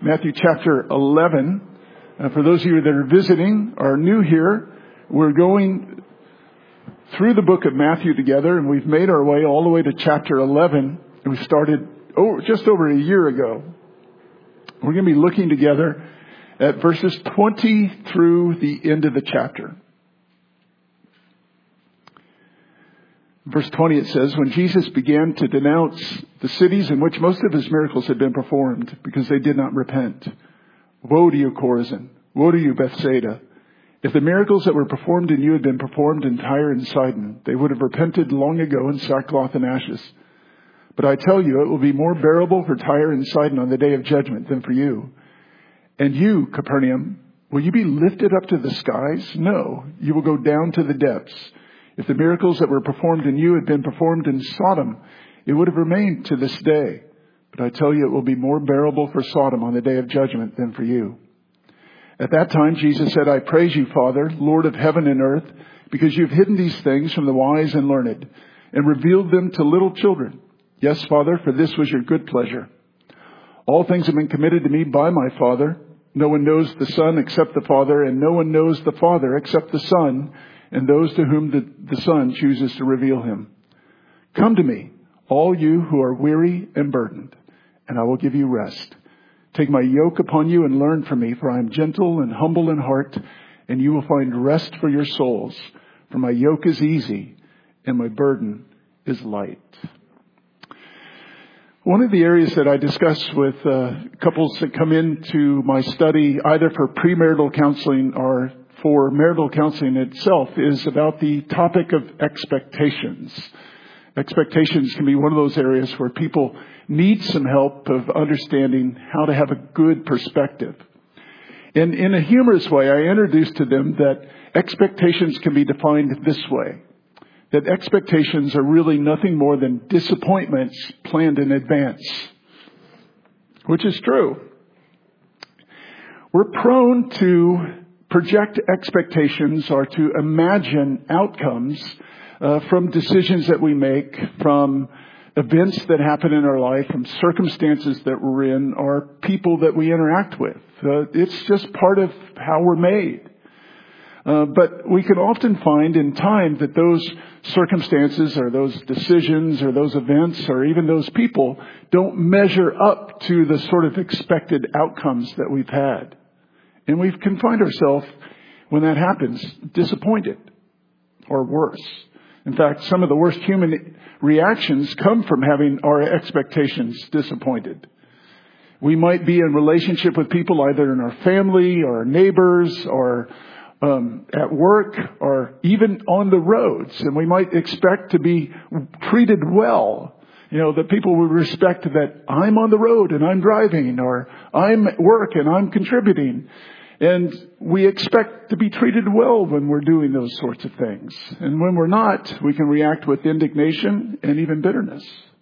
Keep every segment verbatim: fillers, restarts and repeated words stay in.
Matthew chapter eleven. Uh, for those of you that are visiting or new here, we're going through the book of Matthew together, and we've made our way all the way to chapter eleven. And we started oh, just over a year ago. We're going to be looking together at verses twenty through the end of the chapter. Verse twenty, it says, when Jesus began to denounce the cities in which most of his miracles had been performed because they did not repent. Woe to you, Chorazin! Woe to you, Bethsaida! If the miracles that were performed in you had been performed in Tyre and Sidon, they would have repented long ago in sackcloth and ashes. But I tell you, it will be more bearable for Tyre and Sidon on the day of judgment than for you. And you, Capernaum, will you be lifted up to the skies? No, you will go down to the depths. If the miracles that were performed in you had been performed in Sodom, it would have remained to this day. But I tell you, it will be more bearable for Sodom on the day of judgment than for you. At that time, Jesus said, I praise you, Father, Lord of heaven and earth, because you've hidden these things from the wise and learned and revealed them to little children. Yes, Father, for this was your good pleasure. All things have been committed to me by my Father. No one knows the Son except the Father, and no one knows the Father except the Son, and those to whom the, the Son chooses to reveal him. Come to me, all you who are weary and burdened, and I will give you rest. Take my yoke upon you and learn from me, for I am gentle and humble in heart, and you will find rest for your souls. For my yoke is easy, and my burden is light. One of the areas that I discuss with uh, couples that come into my study, either for premarital counseling or for marital counseling itself, is about the topic of expectations. Expectations can be one of those areas where people need some help of understanding how to have a good perspective. And in a humorous way, I introduced to them that expectations can be defined this way. That expectations are really nothing more than disappointments planned in advance. Which is true. We're prone to project expectations or to imagine outcomes uh, from decisions that we make, from events that happen in our life, from circumstances that we're in, or people that we interact with. Uh, it's just part of how we're made. Uh, but we can often find in time that those circumstances or those decisions or those events or even those people don't measure up to the sort of expected outcomes that we've had. And we can find ourselves, when that happens, disappointed or worse. In fact, some of the worst human reactions come from having our expectations disappointed. We might be in relationship with people either in our family or our neighbors or um, at work or even on the roads. And we might expect to be treated well. You know, that people would respect that I'm on the road and I'm driving, or I'm at work and I'm contributing. And we expect to be treated well when we're doing those sorts of things. And when we're not, we can react with indignation and even bitterness.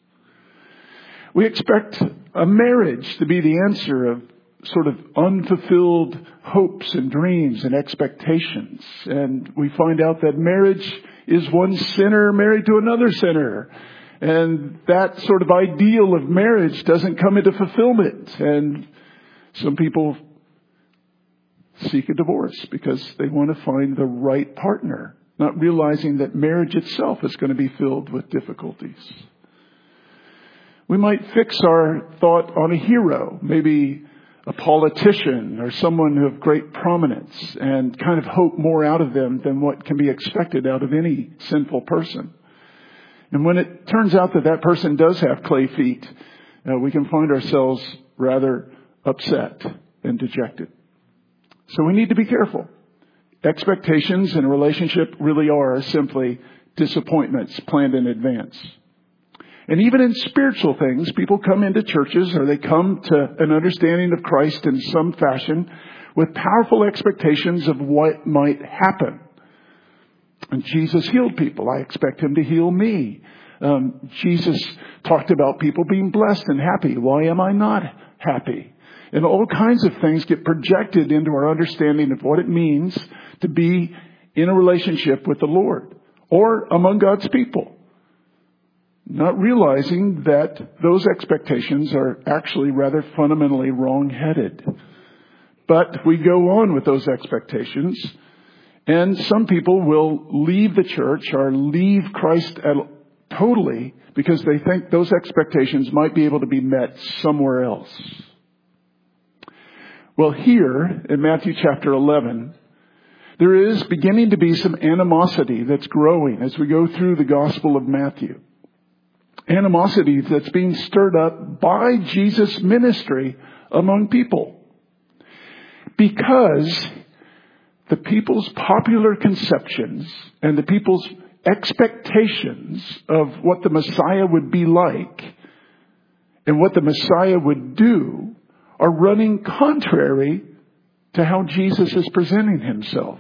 We expect a marriage to be the answer of sort of unfulfilled hopes and dreams and expectations. And we find out that marriage is one sinner married to another sinner. And that sort of ideal of marriage doesn't come into fulfillment. And some people seek a divorce because they want to find the right partner, not realizing that marriage itself is going to be filled with difficulties. We might fix our thought on a hero, maybe a politician or someone of great prominence, and kind of hope more out of them than what can be expected out of any sinful person. And when it turns out that that person does have clay feet, uh, we can find ourselves rather upset and dejected. So we need to be careful. Expectations in a relationship really are simply disappointments planned in advance. And even in spiritual things, people come into churches or they come to an understanding of Christ in some fashion with powerful expectations of what might happen. And Jesus healed people. I expect him to heal me. Um, Jesus talked about people being blessed and happy. Why am I not happy? And all kinds of things get projected into our understanding of what it means to be in a relationship with the Lord or among God's people. not realizing that those expectations are actually rather fundamentally wrong-headed. But we go on with those expectations, and some people will leave the church or leave Christ at, totally because they think those expectations might be able to be met somewhere else. Well, here in Matthew chapter eleven, there is beginning to be some animosity that's growing as we go through the Gospel of Matthew. Animosity that's being stirred up by Jesus' ministry among people. Because the people's popular conceptions and the people's expectations of what the Messiah would be like and what the Messiah would do are running contrary to how Jesus is presenting himself.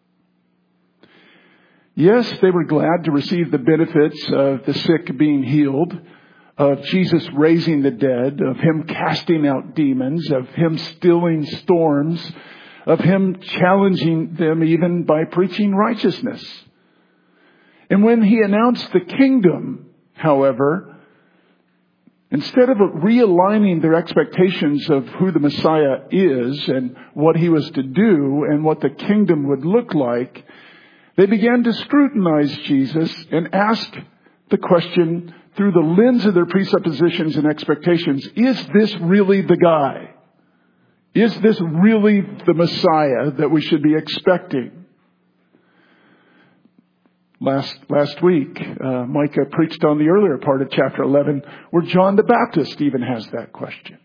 Yes, they were glad to receive the benefits of the sick being healed, of Jesus raising the dead, of him casting out demons, of him stilling storms, of him challenging them even by preaching righteousness. And when he announced the kingdom, however, instead of realigning their expectations of who the Messiah is and what he was to do and what the kingdom would look like, they began to scrutinize Jesus and ask the question through the lens of their presuppositions and expectations, is this really the guy? Is this really the Messiah that we should be expecting? Last last week, uh, Micah preached on the earlier part of chapter eleven, where John the Baptist even has that question.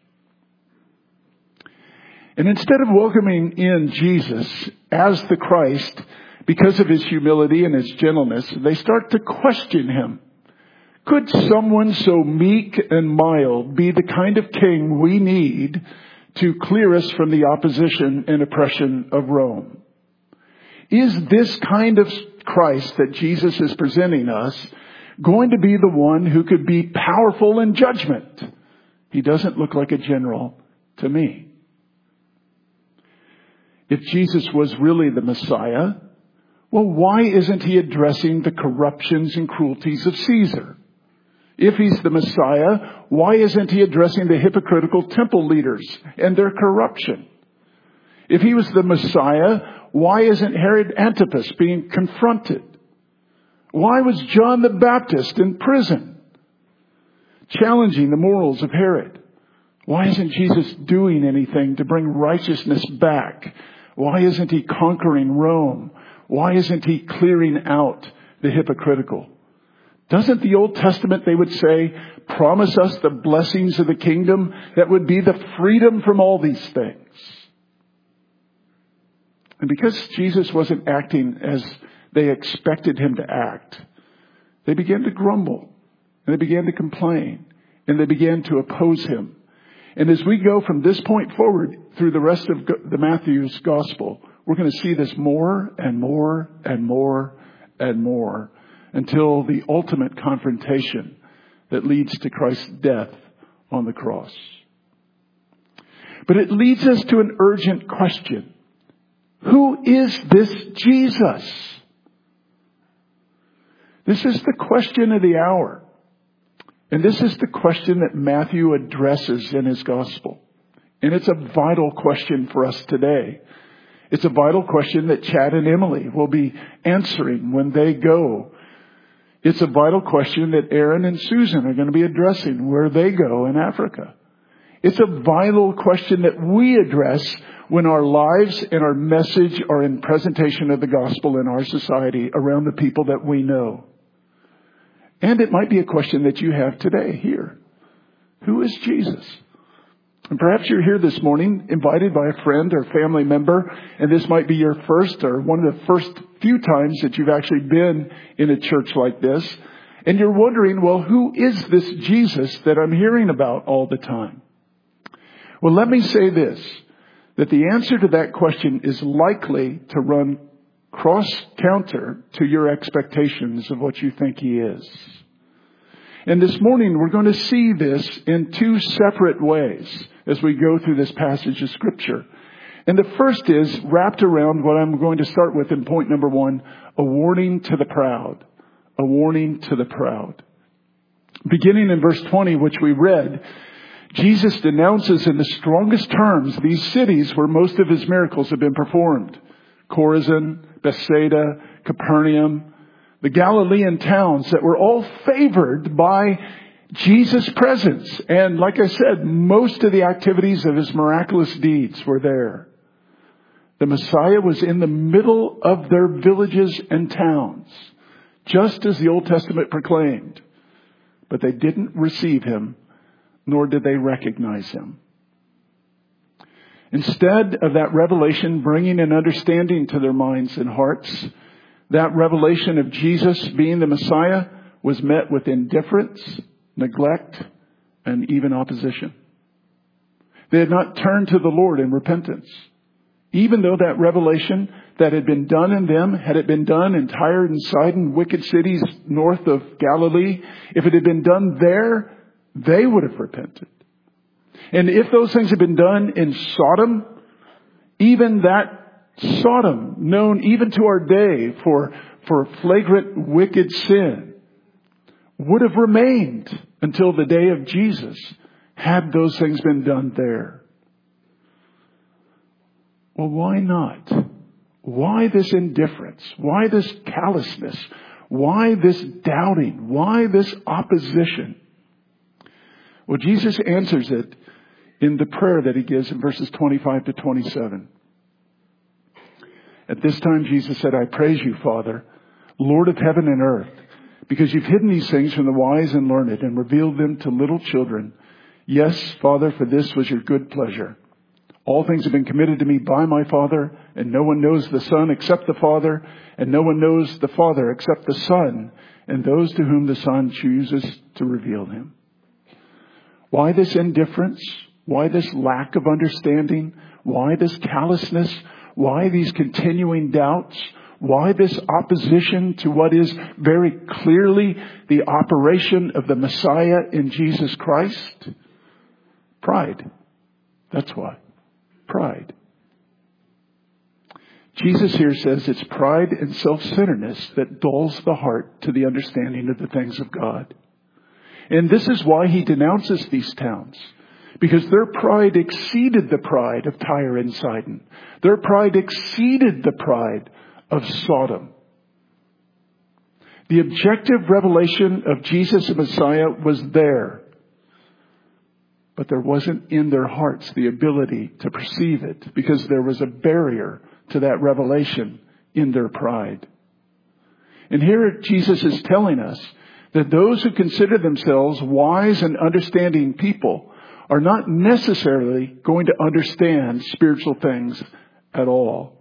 And instead of welcoming in Jesus as the Christ, because of his humility and his gentleness, they start to question him. Could someone so meek and mild be the kind of king we need to clear us from the opposition and oppression of Rome? Is this kind of Christ that Jesus is presenting us going to be the one who could be powerful in judgment? He doesn't look like a general to me. If Jesus was really the Messiah, well, why isn't he addressing the corruptions and cruelties of Caesar? If he's the Messiah, why isn't he addressing the hypocritical temple leaders and their corruption? If he was the Messiah, why isn't Herod Antipas being confronted? Why was John the Baptist in prison, challenging the morals of Herod? Why isn't Jesus doing anything to bring righteousness back? Why isn't he conquering Rome? Why isn't he clearing out the hypocritical? Doesn't the Old Testament, they would say, promise us the blessings of the kingdom that would be the freedom from all these things? And because Jesus wasn't acting as they expected him to act, they began to grumble, and they began to complain, and they began to oppose him. And as we go from this point forward through the rest of the Matthew's gospel, we're going to see this more and more and more and more until the ultimate confrontation that leads to Christ's death on the cross. But it leads us to an urgent question. Who is this Jesus? This is the question of the hour. And this is the question that Matthew addresses in his gospel. And it's a vital question for us today. It's a vital question that Chad and Emily will be answering when they go. It's a vital question that Aaron and Susan are going to be addressing where they go in Africa. It's a vital question that we address when our lives and our message are in presentation of the gospel in our society around the people that we know. And it might be a question that you have today here. Who is Jesus? And perhaps you're here this morning, invited by a friend or family member, and this might be your first or one of the first few times that you've actually been in a church like this. And you're wondering, well, who is this Jesus that I'm hearing about all the time? Well, let me say this, that the answer to that question is likely to run cross-counter to your expectations of what you think he is. And this morning we're going to see this in two separate ways as we go through this passage of Scripture. And the first is wrapped around what I'm going to start with in point number one, a warning to the proud. A warning to the proud. Beginning in verse twenty, which we read, Jesus denounces in the strongest terms these cities where most of his miracles have been performed. Chorazin, Bethsaida, Capernaum, the Galilean towns that were all favored by Jesus' presence. And like I said, most of the activities of his miraculous deeds were there. The Messiah was in the middle of their villages and towns, just as the Old Testament proclaimed. But they didn't receive him, nor did they recognize him. Instead of that revelation bringing an understanding to their minds and hearts, that revelation of Jesus being the Messiah was met with indifference, neglect, and even opposition. They had not turned to the Lord in repentance. Even though that revelation that had been done in them, had it been done in Tyre and Sidon, wicked cities north of Galilee, if it had been done there, they would have repented. And if those things had been done in Sodom, even that Sodom, known even to our day for, for flagrant wicked sin, would have remained until the day of Jesus had those things been done there. Well, why not? Why this indifference? Why this callousness? Why this doubting? Why this opposition? Well, Jesus answers it in the prayer that he gives in verses twenty-five to twenty-seven. At this time, Jesus said, I praise you, Father, Lord of heaven and earth, because you've hidden these things from the wise and learned and revealed them to little children. Yes, Father, for this was your good pleasure. All things have been committed to me by my Father, and no one knows the Son except the Father, and no one knows the Father except the Son, and those to whom the Son chooses to reveal him. Why this indifference? Why this lack of understanding? Why this callousness? Why these continuing doubts? Why this opposition to what is very clearly the operation of the Messiah in Jesus Christ? Pride. That's why. Pride. Jesus here says it's pride and self-centeredness that dulls the heart to the understanding of the things of God. And this is why he denounces these towns. Because their pride exceeded the pride of Tyre and Sidon. Their pride exceeded the pride of Sodom. The objective revelation of Jesus the Messiah was there. But there wasn't in their hearts the ability to perceive it, because there was a barrier to that revelation in their pride. And here Jesus is telling us that those who consider themselves wise and understanding people are not necessarily going to understand spiritual things at all.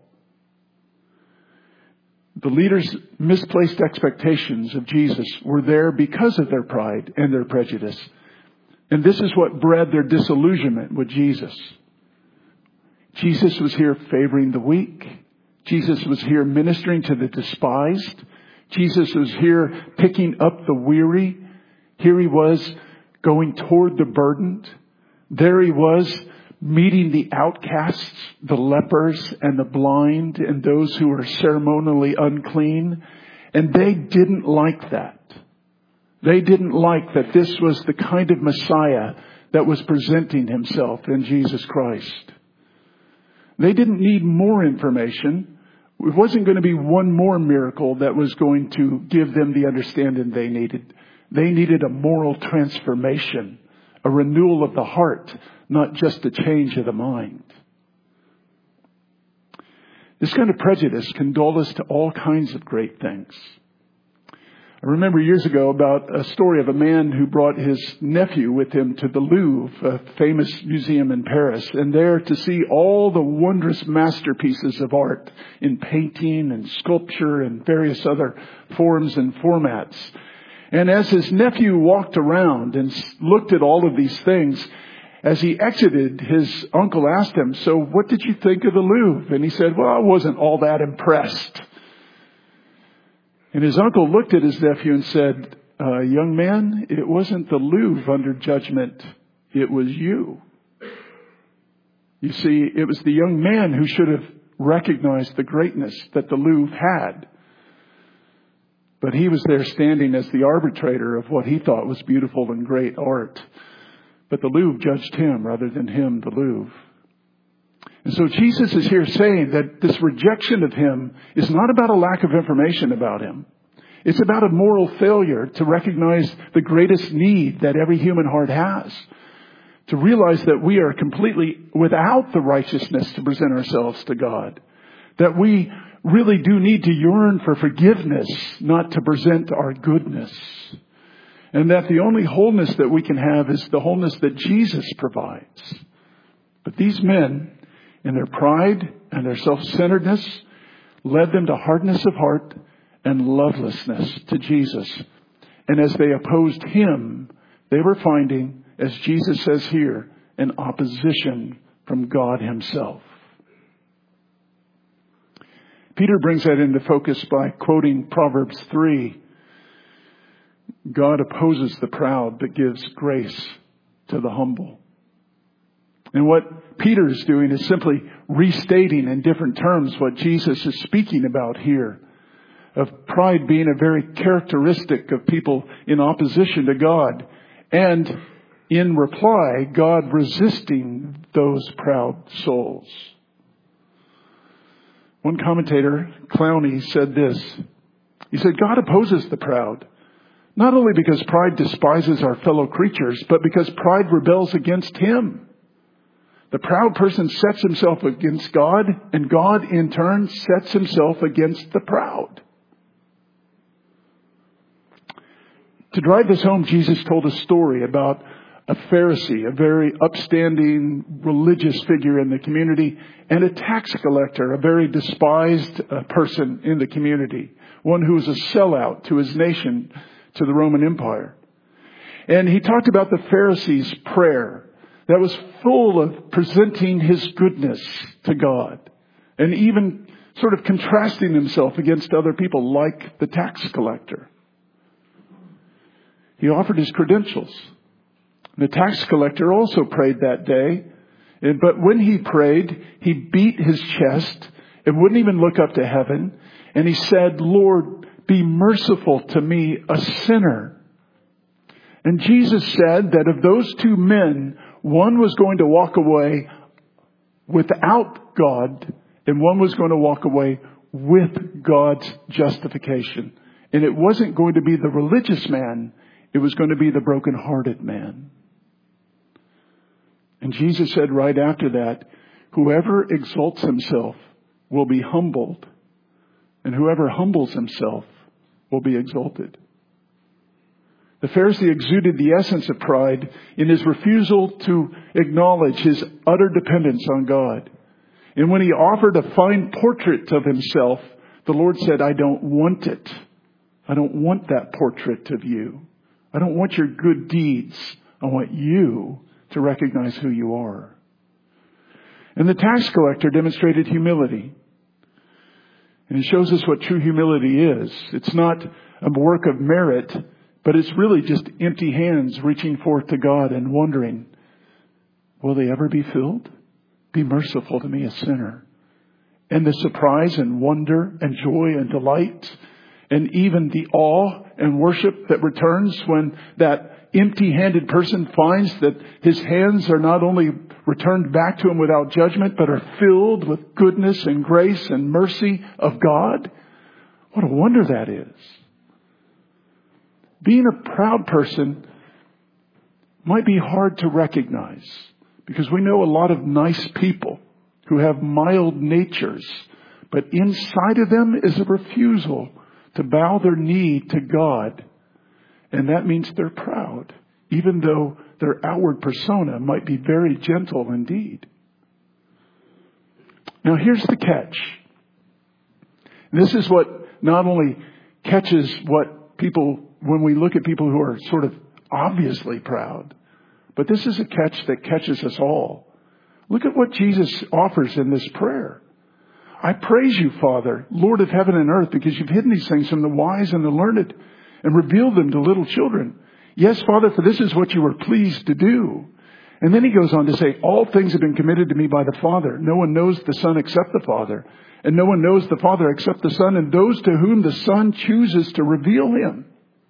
The leaders' misplaced expectations of Jesus were there because of their pride and their prejudice. And this is what bred their disillusionment with Jesus. Jesus was here favoring the weak. Jesus was here ministering to the despised. Jesus was here picking up the weary. Here he was going toward the burdened. There he was meeting the outcasts, the lepers and the blind and those who were ceremonially unclean. And they didn't like that. They didn't like that this was the kind of Messiah that was presenting himself in Jesus Christ. They didn't need more information. It wasn't going to be one more miracle that was going to give them the understanding they needed. They needed a moral transformation, a renewal of the heart, not just a change of the mind. This kind of prejudice can dull us to all kinds of great things. I remember years ago about a story of a man who brought his nephew with him to the Louvre, a famous museum in Paris, and there to see all the wondrous masterpieces of art in painting and sculpture and various other forms and formats. And as his nephew walked around and looked at all of these things, as he exited, his uncle asked him, "So what did you think of the Louvre?" And he said, "Well, I wasn't all that impressed." And his uncle looked at his nephew and said, uh, "Young man, it wasn't the Louvre under judgment. It was you." You see, it was the young man who should have recognized the greatness that the Louvre had. But he was there standing as the arbitrator of what he thought was beautiful and great art. But the Louvre judged him rather than him, the Louvre. And so Jesus is here saying that this rejection of him is not about a lack of information about him. It's about a moral failure to recognize the greatest need that every human heart has. To realize that we are completely without the righteousness to present ourselves to God. That we really do need to yearn for forgiveness, not to present our goodness. And that the only wholeness that we can have is the wholeness that Jesus provides. But these men, in their pride and their self-centeredness, led them to hardness of heart and lovelessness to Jesus. And as they opposed him, they were finding, as Jesus says here, an opposition from God himself. Peter brings that into focus by quoting Proverbs three. God opposes the proud, but gives grace to the humble. And what Peter is doing is simply restating in different terms what Jesus is speaking about here. Of pride being a very characteristic of people in opposition to God. And in reply, God resisting those proud souls. One commentator, Clowney, said this. He said, God opposes the proud, not only because pride despises our fellow creatures, but because pride rebels against him. The proud person sets himself against God, and God in turn sets himself against the proud. To drive this home, Jesus told a story about a Pharisee, a very upstanding religious figure in the community, and a tax collector, a very despised uh, person in the community, one who was a sellout to his nation, to the Roman Empire. And he talked about the Pharisee's prayer that was full of presenting his goodness to God, and even sort of contrasting himself against other people like the tax collector. He offered his credentials. The tax collector also prayed that day. But when he prayed, he beat his chest and wouldn't even look up to heaven. And he said, Lord, be merciful to me, a sinner. And Jesus said that of those two men, one was going to walk away without God, and one was going to walk away with God's justification. And it wasn't going to be the religious man. It was going to be the brokenhearted man. And Jesus said right after that, whoever exalts himself will be humbled, and whoever humbles himself will be exalted. The Pharisee exuded the essence of pride in his refusal to acknowledge his utter dependence on God. And when he offered a fine portrait of himself, the Lord said, I don't want it. I don't want that portrait of you. I don't want your good deeds. I want you to recognize who you are. And the tax collector demonstrated humility. And he shows us what true humility is. It's not a work of merit, but it's really just empty hands reaching forth to God and wondering, will they ever be filled? Be merciful to me, a sinner. And the surprise and wonder and joy and delight and even the awe and worship that returns when that empty-handed person finds that his hands are not only returned back to him without judgment, but are filled with goodness and grace and mercy of God. What a wonder that is. Being a proud person might be hard to recognize because we know a lot of nice people who have mild natures, but inside of them is a refusal to bow their knee to God. And that means they're proud, even though their outward persona might be very gentle indeed. Now here's the catch. And this is what not only catches what people, when we look at people who are sort of obviously proud, but this is a catch that catches us all. Look at what Jesus offers in this prayer. I praise you, Father, Lord of heaven and earth, because you've hidden these things from the wise and the learned and revealed them to little children. Yes, Father, for this is what you were pleased to do. And then he goes on to say, all things have been committed to me by the Father. No one knows the Son except the Father. And no one knows the Father except the Son and those to whom the Son chooses to reveal him.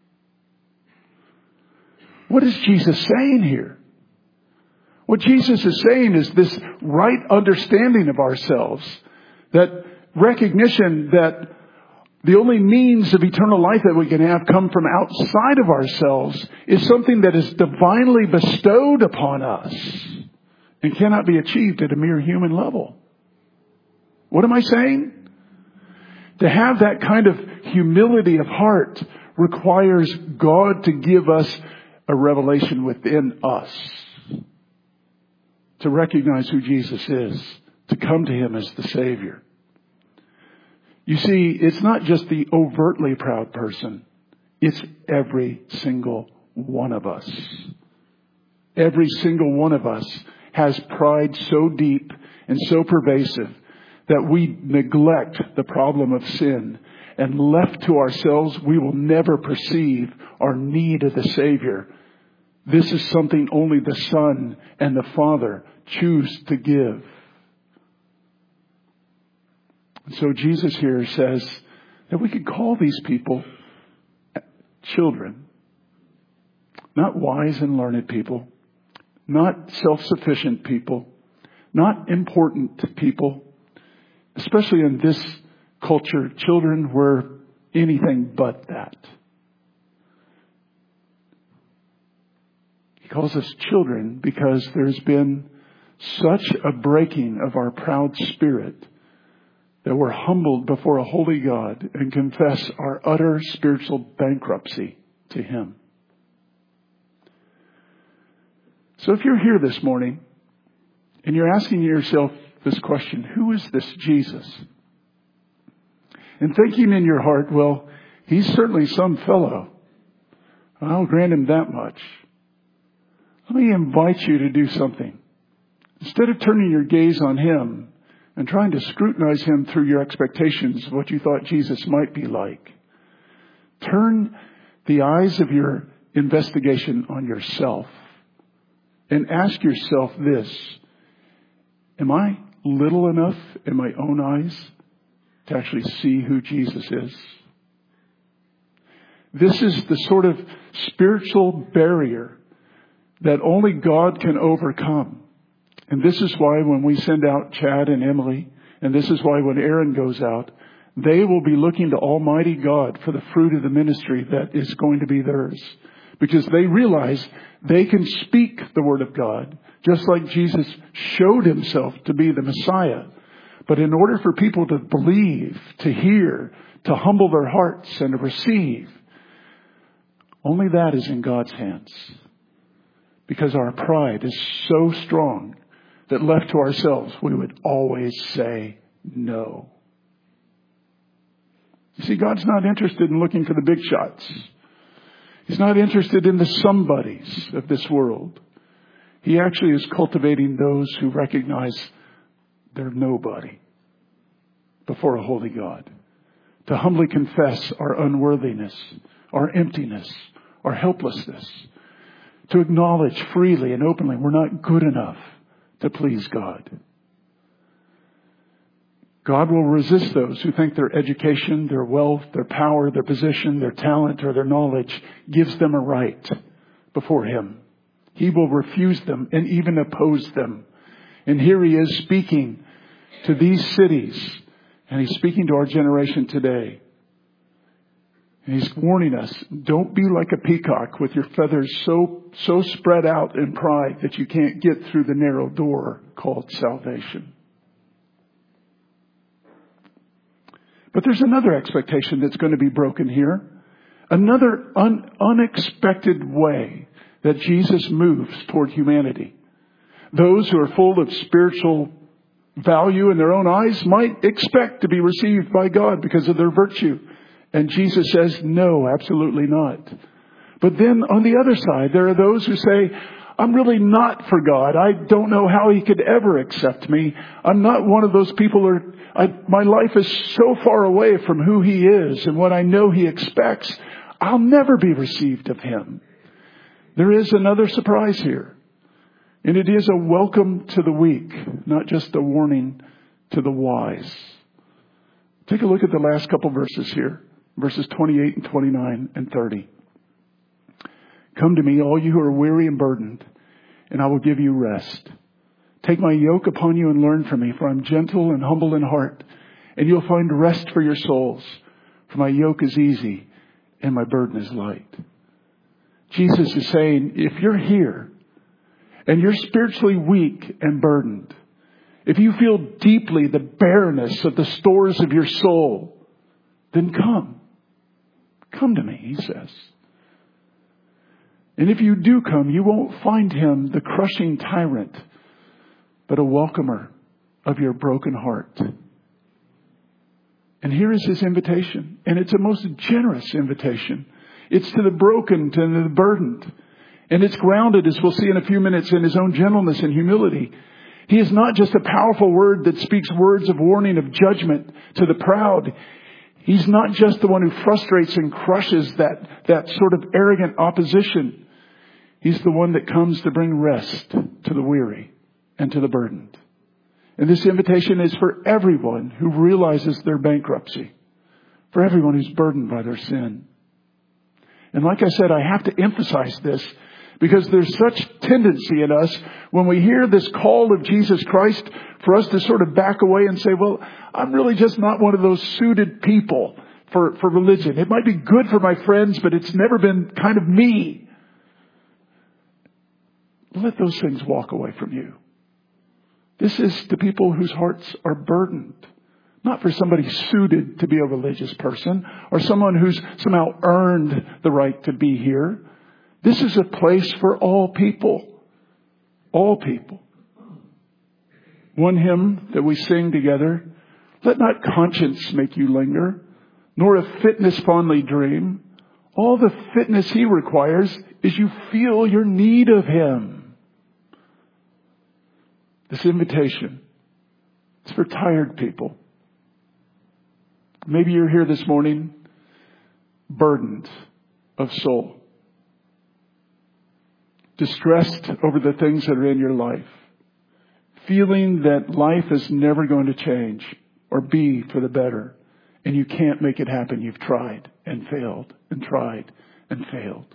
What is Jesus saying here? What Jesus is saying is this right understanding of ourselves, that recognition that the only means of eternal life that we can have come from outside of ourselves is something that is divinely bestowed upon us and cannot be achieved at a mere human level. What am I saying? To have that kind of humility of heart requires God to give us a revelation within us. To recognize who Jesus is. To come to him as the Savior. You see, it's not just the overtly proud person. It's every single one of us. Every single one of us has pride so deep and so pervasive that we neglect the problem of sin. And left to ourselves, we will never perceive our need of the Savior. This is something only the Son and the Father choose to give. So Jesus here says that we could call these people children. Not wise and learned people. Not self-sufficient people. Not important people. Especially in this culture, children were anything but that. He calls us children because there's been such a breaking of our proud spirit that we're humbled before a holy God and confess our utter spiritual bankruptcy to him. So if you're here this morning and you're asking yourself this question, who is this Jesus? And thinking in your heart, well, he's certainly some fellow. I'll grant him that much. Let me invite you to do something. Instead of turning your gaze on him and trying to scrutinize him through your expectations of what you thought Jesus might be like, turn the eyes of your investigation on yourself and ask yourself this: am I little enough in my own eyes to actually see who Jesus is? This is the sort of spiritual barrier that only God can overcome. And this is why when we send out Chad and Emily, and this is why when Aaron goes out, they will be looking to Almighty God for the fruit of the ministry that is going to be theirs. Because they realize they can speak the Word of God, just like Jesus showed himself to be the Messiah. But in order for people to believe, to hear, to humble their hearts and to receive, only that is in God's hands. Because our pride is so strong that left to ourselves, we would always say no. You see, God's not interested in looking for the big shots. He's not interested in the somebodies of this world. He actually is cultivating those who recognize they're nobody before a holy God. To humbly confess our unworthiness, our emptiness, our helplessness. To acknowledge freely and openly we're not good enough to please God. God will resist those who think their education, their wealth, their power, their position, their talent, or their knowledge gives them a right before him. He will refuse them and even oppose them. And here he is speaking to these cities, and he's speaking to our generation today. And he's warning us, don't be like a peacock with your feathers so, so spread out in pride that you can't get through the narrow door called salvation. But there's another expectation that's going to be broken here. Another un- unexpected way that Jesus moves toward humanity. Those who are full of spiritual value in their own eyes might expect to be received by God because of their virtue. And Jesus says, no, absolutely not. But then on the other side, there are those who say, I'm really not for God. I don't know how he could ever accept me. I'm not one of those people who are, I, my life is so far away from who he is and what I know he expects. I'll never be received of him. There is another surprise here. And it is a welcome to the weak, not just a warning to the wise. Take a look at the last couple verses here. Verses twenty-eight and twenty-nine and thirty. Come to me, all you who are weary and burdened, and I will give you rest. Take my yoke upon you and learn from me, for I'm gentle and humble in heart, and you'll find rest for your souls. For my yoke is easy and my burden is light. Jesus is saying, if you're here and you're spiritually weak and burdened, if you feel deeply the bareness of the stores of your soul, then come. Come to me, he says. And if you do come, you won't find him the crushing tyrant, but a welcomer of your broken heart. And here is his invitation. And it's a most generous invitation. It's to the broken, to the burdened. And it's grounded, as we'll see in a few minutes, in his own gentleness and humility. He is not just a powerful word that speaks words of warning, of judgment to the proud. He's not just the one who frustrates and crushes that, that sort of arrogant opposition. He's the one that comes to bring rest to the weary and to the burdened. And this invitation is for everyone who realizes their bankruptcy, for everyone who's burdened by their sin. And like I said, I have to emphasize this because there's such tendency in us when we hear this call of Jesus Christ for us to sort of back away and say, well, I'm really just not one of those suited people for, for religion. It might be good for my friends, but it's never been kind of me. Let those things walk away from you. This is to people whose hearts are burdened. Not for somebody suited to be a religious person or someone who's somehow earned the right to be here. This is a place for all people. All people. One hymn that we sing together, let not conscience make you linger, nor a fitness fondly dream. All the fitness he requires is you feel your need of him. This invitation is for tired people. Maybe you're here this morning burdened of soul. Distressed over the things that are in your life. Feeling that life is never going to change or be for the better. And you can't make it happen. You've tried and failed and tried and failed.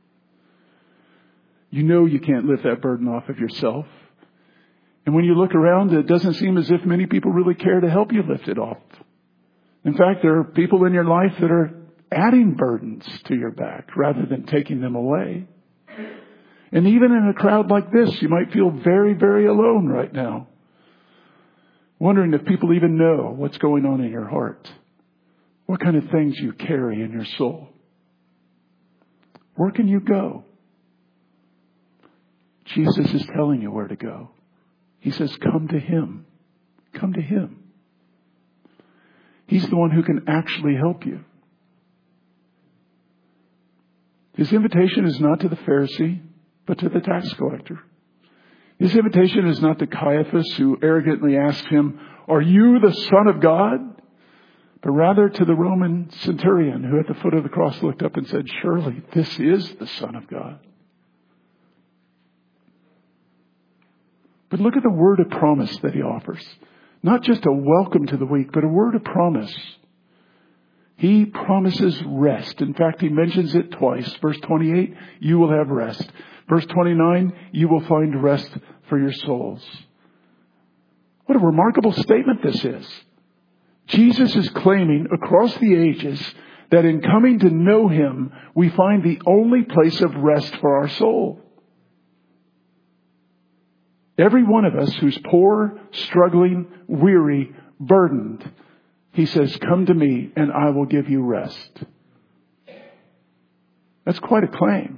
You know you can't lift that burden off of yourself. And when you look around, it doesn't seem as if many people really care to help you lift it off. In fact, there are people in your life that are adding burdens to your back rather than taking them away. And even in a crowd like this, you might feel very, very alone right now. Wondering if people even know what's going on in your heart. What kind of things you carry in your soul. Where can you go? Jesus is telling you where to go. He says, come to him. Come to him. He's the one who can actually help you. His invitation is not to the Pharisee, but to the tax collector. His invitation is not to Caiaphas, who arrogantly asked him, are you the Son of God? But rather to the Roman centurion, who at the foot of the cross looked up and said, surely this is the Son of God. But look at the word of promise that he offers. Not just a welcome to the weak, but a word of promise. He promises rest. In fact, he mentions it twice. Verse twenty-eight, you will have rest. Verse twenty-nine, you will find rest for your souls. What a remarkable statement this is. Jesus is claiming across the ages that in coming to know him, we find the only place of rest for our soul. Every one of us who's poor, struggling, weary, burdened, he says, come to me and I will give you rest. That's quite a claim.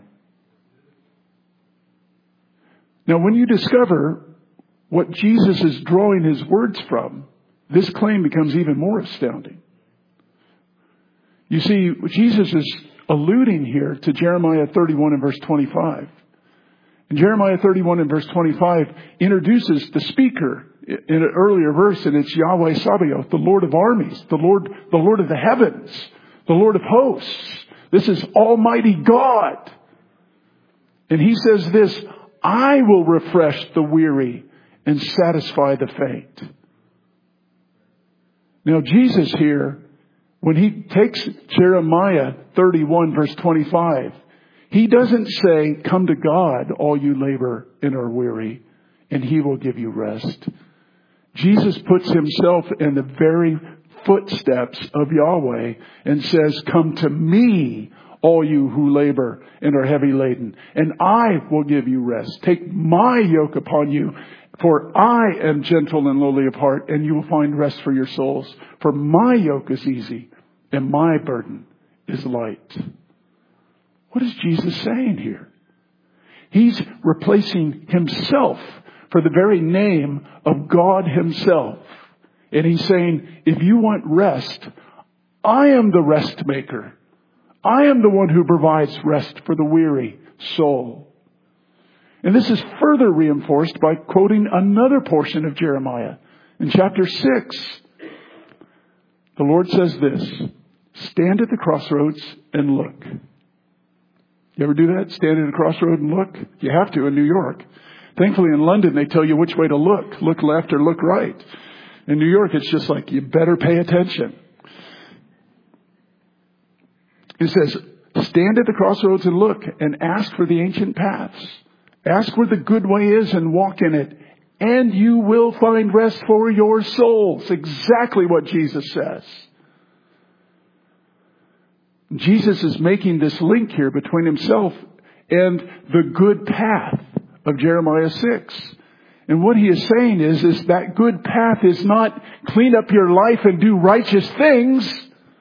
Now, when you discover what Jesus is drawing his words from, this claim becomes even more astounding. You see, Jesus is alluding here to Jeremiah thirty-one and verse twenty-five. And Jeremiah thirty-one and verse twenty-five introduces the speaker in an earlier verse, and it's Yahweh Sabaoth, the Lord of armies, the Lord, the Lord of the heavens, the Lord of hosts. This is Almighty God. And he says this, I will refresh the weary and satisfy the faint. Now Jesus here, when he takes Jeremiah thirty-one verse twenty-five, he doesn't say, come to God, all you labor and are weary, and he will give you rest. Jesus puts himself in the very footsteps of Yahweh and says, come to me, all you who labor and are heavy laden, and I will give you rest. Take my yoke upon you, for I am gentle and lowly of heart, and you will find rest for your souls. For my yoke is easy, and my burden is light. What is Jesus saying here? He's replacing himself for the very name of God himself. And he's saying, if you want rest, I am the rest maker. I am the one who provides rest for the weary soul. And this is further reinforced by quoting another portion of Jeremiah. In chapter six, the Lord says this, stand at the crossroads and look. You ever do that? Stand at a crossroad and look? You have to in New York. Thankfully in London they tell you which way to look. Look left or look right. In New York it's just like you better pay attention. It says, stand at the crossroads and look and ask for the ancient paths. Ask where the good way is and walk in it. And you will find rest for your souls. Exactly what Jesus says. Jesus is making this link here between himself and the good path of Jeremiah six. And what he is saying is, is that good path is not clean up your life and do righteous things,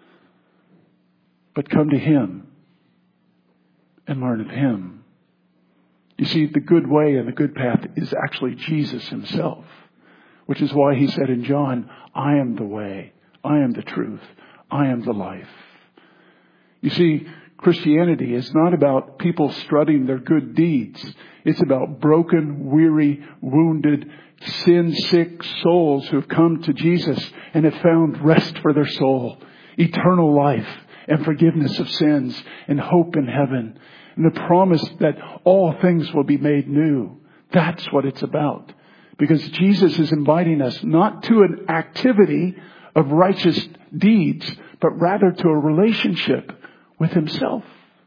but come to him and learn of him. You see, the good way and the good path is actually Jesus himself, which is why he said in John, I am the way, I am the truth, I am the life. You see, Christianity is not about people strutting their good deeds. It's about broken, weary, wounded, sin-sick souls who have come to Jesus and have found rest for their soul, eternal life and forgiveness of sins and hope in heaven and the promise that all things will be made new. That's what it's about. Because Jesus is inviting us not to an activity of righteous deeds, but rather to a relationship with himself.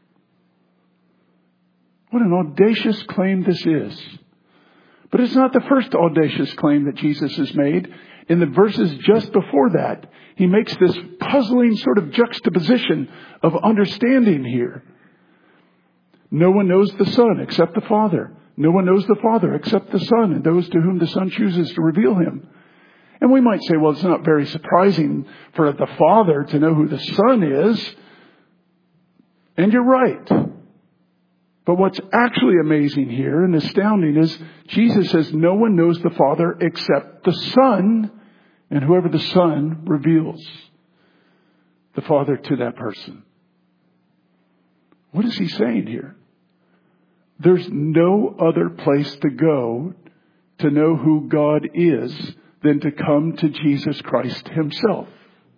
What an audacious claim this is. But it's not the first audacious claim that Jesus has made. In the verses just before that, he makes this puzzling sort of juxtaposition of understanding here. No one knows the Son except the Father. No one knows the Father except the Son and those to whom the Son chooses to reveal him. And we might say, well, it's not very surprising for the Father to know who the Son is. And you're right. But what's actually amazing here and astounding is Jesus says no one knows the Father except the Son and whoever the Son reveals the Father to that person. What is he saying here? There's no other place to go to know who God is than to come to Jesus Christ himself.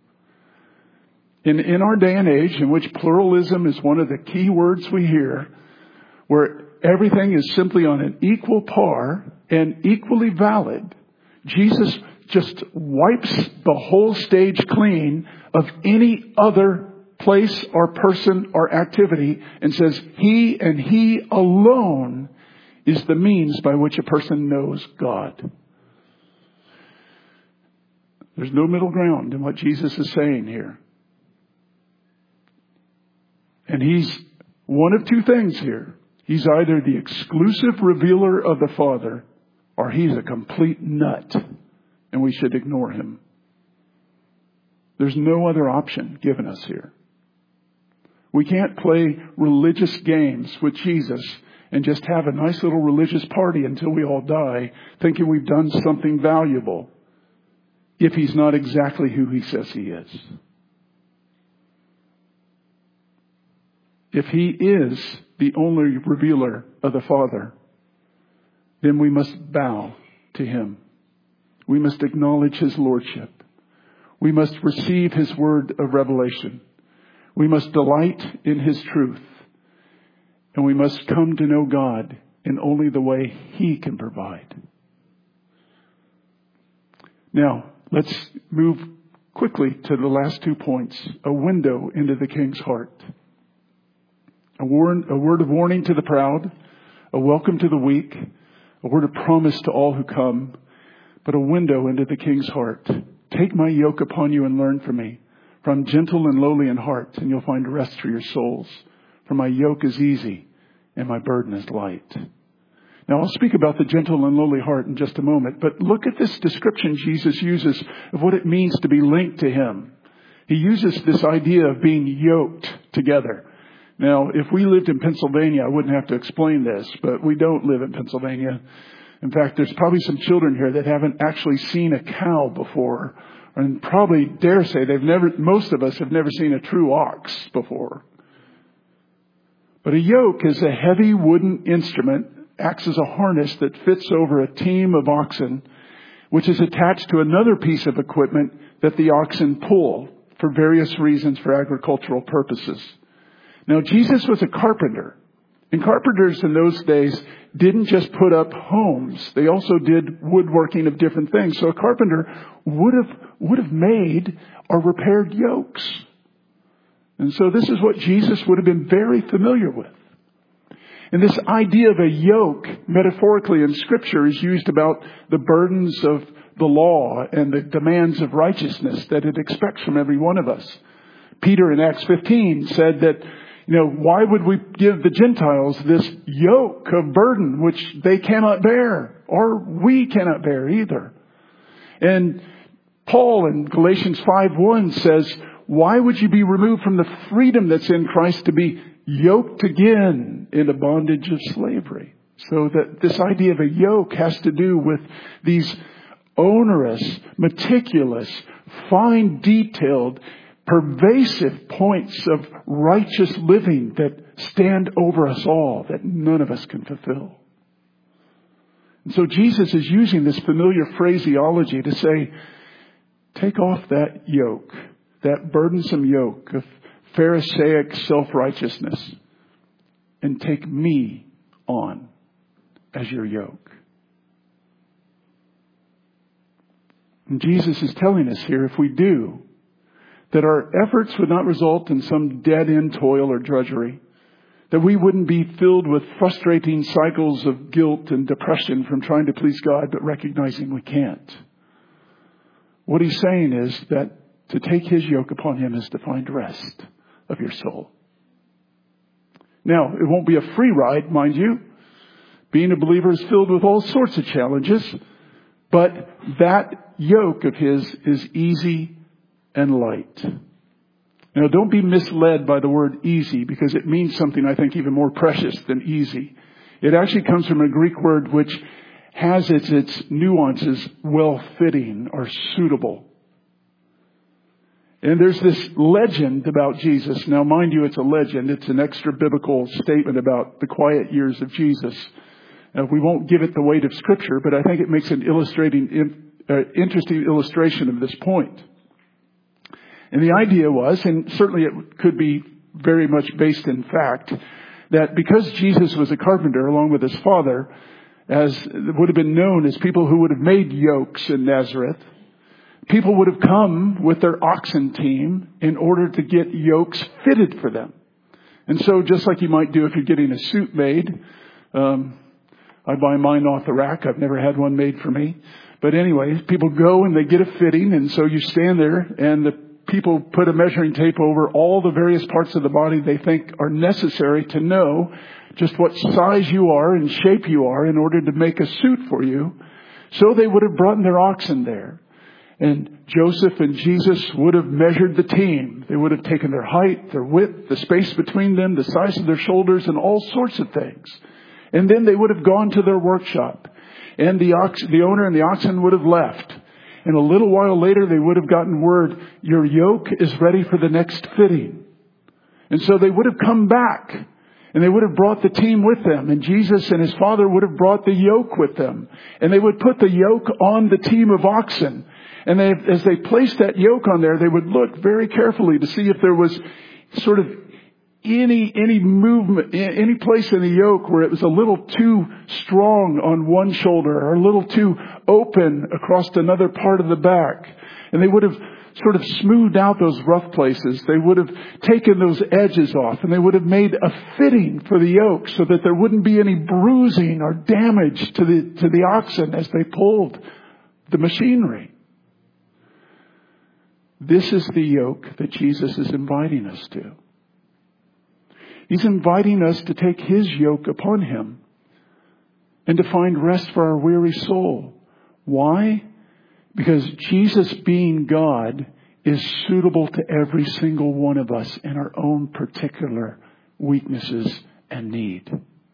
In, in our day and age in which pluralism is one of the key words we hear, where everything is simply on an equal par and equally valid, Jesus just wipes the whole stage clean of any other place or person or activity and says he and he alone is the means by which a person knows God. There's no middle ground in what Jesus is saying here. And he's one of two things here. He's either the exclusive revealer of the Father, or he's a complete nut, and we should ignore him. There's no other option given us here. We can't play religious games with Jesus and just have a nice little religious party until we all die, thinking we've done something valuable, if he's not exactly who he says he is. If he is the only revealer of the Father, then we must bow to him. We must acknowledge his lordship. We must receive his word of revelation. We must delight in his truth. And we must come to know God in only the way He can provide. Now, let's move quickly to the last two points. A window into the King's heart. A word, a word of warning to the proud, a welcome to the weak, a word of promise to all who come, but a window into the King's heart. Take my yoke upon you and learn from me, for I'm gentle and lowly in heart, and you'll find rest for your souls. For my yoke is easy and my burden is light. Now, I'll speak about the gentle and lowly heart in just a moment, but look at this description Jesus uses of what it means to be linked to Him. He uses this idea of being yoked together. Now, if we lived in Pennsylvania, I wouldn't have to explain this, but we don't live in Pennsylvania. In fact, there's probably some children here that haven't actually seen a cow before, and probably dare say they've never, most of us have never seen a true ox before. But a yoke is a heavy wooden instrument, acts as a harness that fits over a team of oxen, which is attached to another piece of equipment that the oxen pull for various reasons for agricultural purposes. Now, Jesus was a carpenter. And carpenters in those days didn't just put up homes. They also did woodworking of different things. So a carpenter would have, would have made or repaired yokes. And so this is what Jesus would have been very familiar with. And this idea of a yoke, metaphorically in Scripture, is used about the burdens of the law and the demands of righteousness that it expects from every one of us. Peter in Acts fifteen said that, you know, why would we give the Gentiles this yoke of burden which they cannot bear, or we cannot bear either? And Paul in Galatians five one says, why would you be removed from the freedom that's in Christ to be yoked again in the bondage of slavery? So that this idea of a yoke has to do with these onerous, meticulous, fine detailed, pervasive points of righteous living that stand over us all, that none of us can fulfill. And so Jesus is using this familiar phraseology to say, take off that yoke, that burdensome yoke of Pharisaic self-righteousness, and take me on as your yoke. And Jesus is telling us here, if we do, that our efforts would not result in some dead-end toil or drudgery, that we wouldn't be filled with frustrating cycles of guilt and depression from trying to please God, but recognizing we can't. What he's saying is that to take His yoke upon Him is to find rest of your soul. Now, it won't be a free ride, mind you. Being a believer is filled with all sorts of challenges, but that yoke of His is easy and light. Now, don't be misled by the word easy, because it means something, I think, even more precious than easy. It actually comes from a Greek word which has its, its nuances, well-fitting or suitable. And there's this legend about Jesus. Now, mind you, it's a legend. It's an extra biblical statement about the quiet years of Jesus. Uh, we won't give it the weight of Scripture, but I think it makes an illustrating, uh, interesting illustration of this point. And the idea was, and certainly it could be very much based in fact, that because Jesus was a carpenter along with His Father, as would have been known as people who would have made yokes in Nazareth, people would have come with their oxen team in order to get yokes fitted for them. And so just like you might do if you're getting a suit made, um, I buy mine off the rack. I've never had one made for me. But anyway, people go and they get a fitting. And so you stand there and the people put a measuring tape over all the various parts of the body they think are necessary to know just what size you are and shape you are in order to make a suit for you. So they would have brought their oxen there. And Joseph and Jesus would have measured the team. They would have taken their height, their width, the space between them, the size of their shoulders, and all sorts of things. And then they would have gone to their workshop. And the ox, the owner and the oxen would have left. And a little while later, they would have gotten word, your yoke is ready for the next fitting. And so they would have come back. And they would have brought the team with them. And Jesus and His Father would have brought the yoke with them. And they would put the yoke on the team of oxen. And they, as they placed that yoke on there, they would look very carefully to see if there was sort of any, any movement, any place in the yoke where it was a little too strong on one shoulder or a little too open across another part of the back. And they would have sort of smoothed out those rough places. They would have taken those edges off, and they would have made a fitting for the yoke so that there wouldn't be any bruising or damage to the, to the oxen as they pulled the machinery. This is the yoke that Jesus is inviting us to. He's inviting us to take His yoke upon Him and to find rest for our weary soul. Why? Because Jesus, being God, is suitable to every single one of us in our own particular weaknesses and need.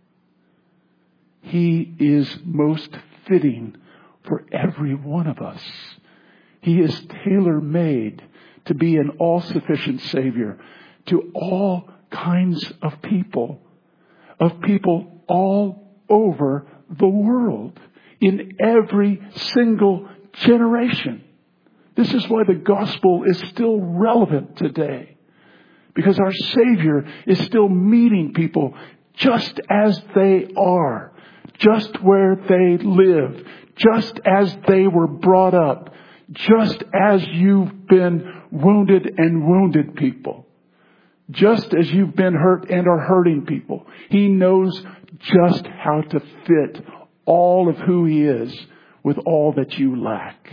He is most fitting for every one of us. He is tailor-made to be an all-sufficient Savior to all kinds of people, of people all over the world, in every single generation. This is why the gospel is still relevant today. Because our Savior is still meeting people just as they are, just where they live, just as they were brought up, just as you've been wounded and wounded people, just as you've been hurt and are hurting people. He knows just how to fit all of who He is with all that you lack.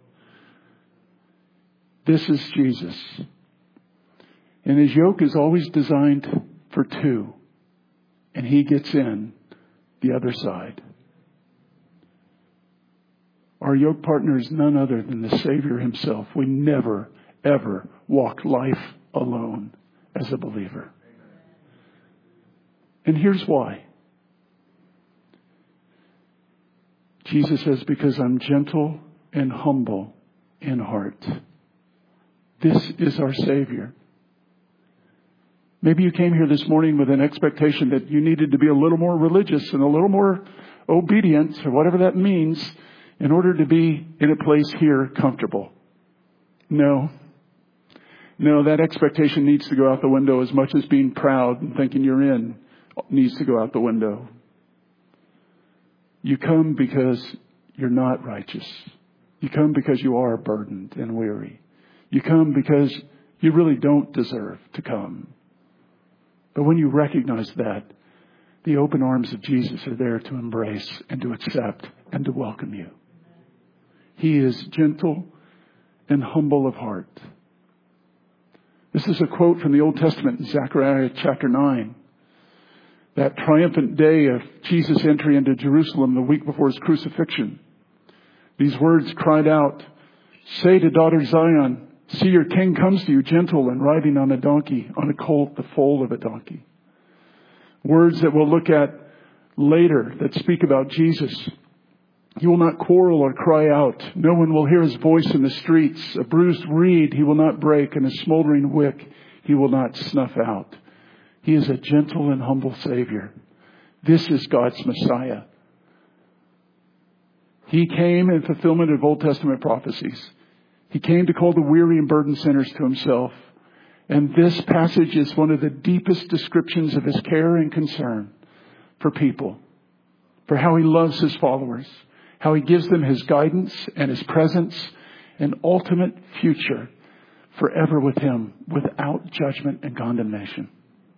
This is Jesus. And His yoke is always designed for two. And He gets in the other side. Our yoke partner is none other than the Savior Himself. We never, ever walk life alone as a believer. And here's why. Jesus says, because I'm gentle and humble in heart. This is our Savior. Maybe you came here this morning with an expectation that you needed to be a little more religious and a little more obedient, or whatever that means, in order to be in a place here comfortable. No. No, that expectation needs to go out the window as much as being proud and thinking you're in needs to go out the window. You come because you're not righteous. You come because you are burdened and weary. You come because you really don't deserve to come. But when you recognize that, the open arms of Jesus are there to embrace and to accept and to welcome you. He is gentle and humble of heart. This is a quote from the Old Testament in Zechariah chapter nine. That triumphant day of Jesus' entry into Jerusalem the week before His crucifixion. These words cried out, "Say to daughter Zion, see your king comes to you gentle and riding on a donkey, on a colt, the foal of a donkey." Words that we'll look at later that speak about Jesus. He will not quarrel or cry out. No one will hear His voice in the streets. A bruised reed He will not break, and a smoldering wick He will not snuff out. He is a gentle and humble Savior. This is God's Messiah. He came in fulfillment of Old Testament prophecies. He came to call the weary and burdened sinners to Himself. And this passage is one of the deepest descriptions of His care and concern for people, for how He loves His followers, how He gives them His guidance and His presence and ultimate future forever with Him without judgment and condemnation.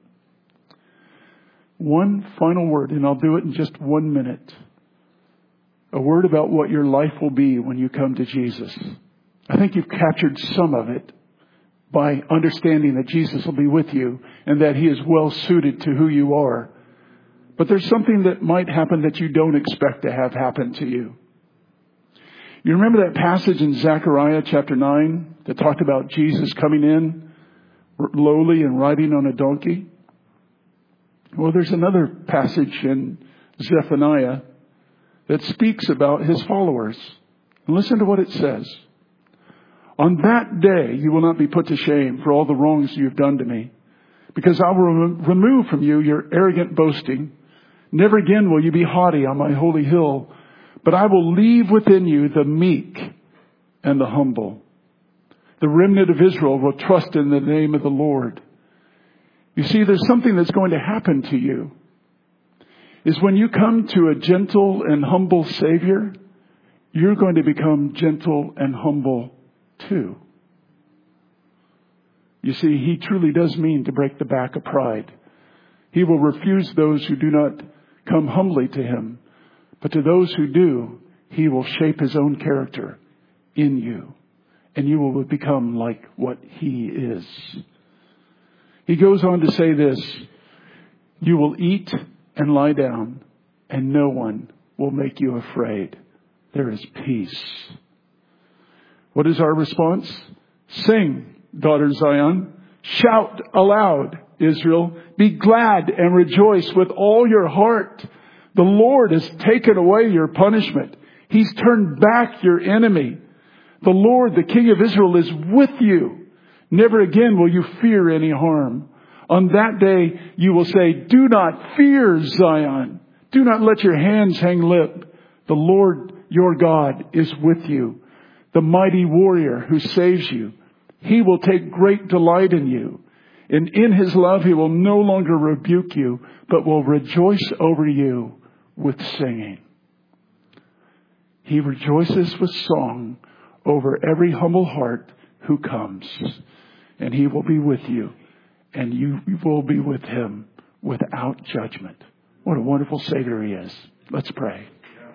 One final word, and I'll do it in just one minute. A word about what your life will be when you come to Jesus. I think you've captured some of it by understanding that Jesus will be with you and that He is well suited to who you are. But there's something that might happen that you don't expect to have happen to you. You remember that passage in Zechariah chapter nine that talked about Jesus coming in lowly and riding on a donkey? Well, there's another passage in Zephaniah that speaks about His followers. And listen to what it says. On that day, you will not be put to shame for all the wrongs you have done to me, because I will remove from you your arrogant boasting. Never again will you be haughty on my holy hill, but I will leave within you the meek and the humble. The remnant of Israel will trust in the name of the Lord. You see, there's something that's going to happen to you. Is when you come to a gentle and humble Savior, you're going to become gentle and humble too. You see, He truly does mean to break the back of pride. He will refuse those who do not come humbly to Him. But to those who do, He will shape His own character in you. And you will become like what He is. He goes on to say this, you will eat and lie down, and no one will make you afraid. There is peace. What is our response? Sing, daughter Zion. Shout aloud, Israel. Be glad and rejoice with all your heart. The Lord has taken away your punishment. He's turned back your enemy. The Lord, the King of Israel, is with you. Never again will you fear any harm. On that day, you will say, do not fear, Zion. Do not let your hands hang limp. The Lord, your God, is with you. The mighty warrior who saves you. He will take great delight in you. And in His love, He will no longer rebuke you, but will rejoice over you with singing. He rejoices with song over every humble heart who comes. And He will be with you. And you will be with Him without judgment. What a wonderful Savior He is. Let's pray.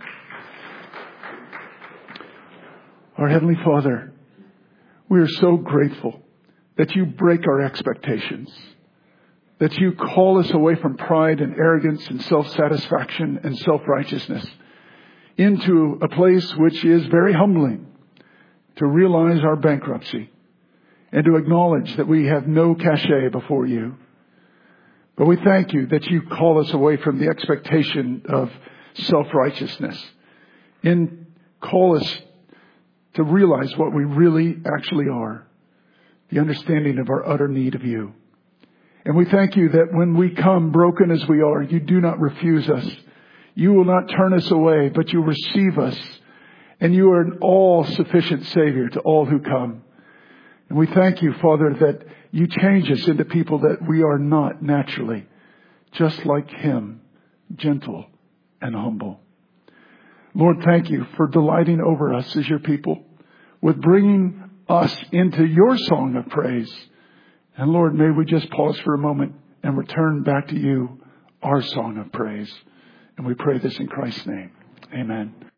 Our Heavenly Father, we are so grateful that You break our expectations. That You call us away from pride and arrogance and self-satisfaction and self-righteousness into a place which is very humbling, to realize our bankruptcy and to acknowledge that we have no cachet before You. But we thank You that You call us away from the expectation of self-righteousness and call us to realize what we really actually are, the understanding of our utter need of You. And we thank You that when we come broken as we are, You do not refuse us. You will not turn us away, but You receive us. And You are an all-sufficient Savior to all who come. And we thank You, Father, that You change us into people that we are not naturally, just like Him, gentle and humble. Lord, thank You for delighting over us as Your people, with bringing us into Your song of praise. And Lord, may we just pause for a moment and return back to You, our song of praise. And we pray this in Christ's name. Amen.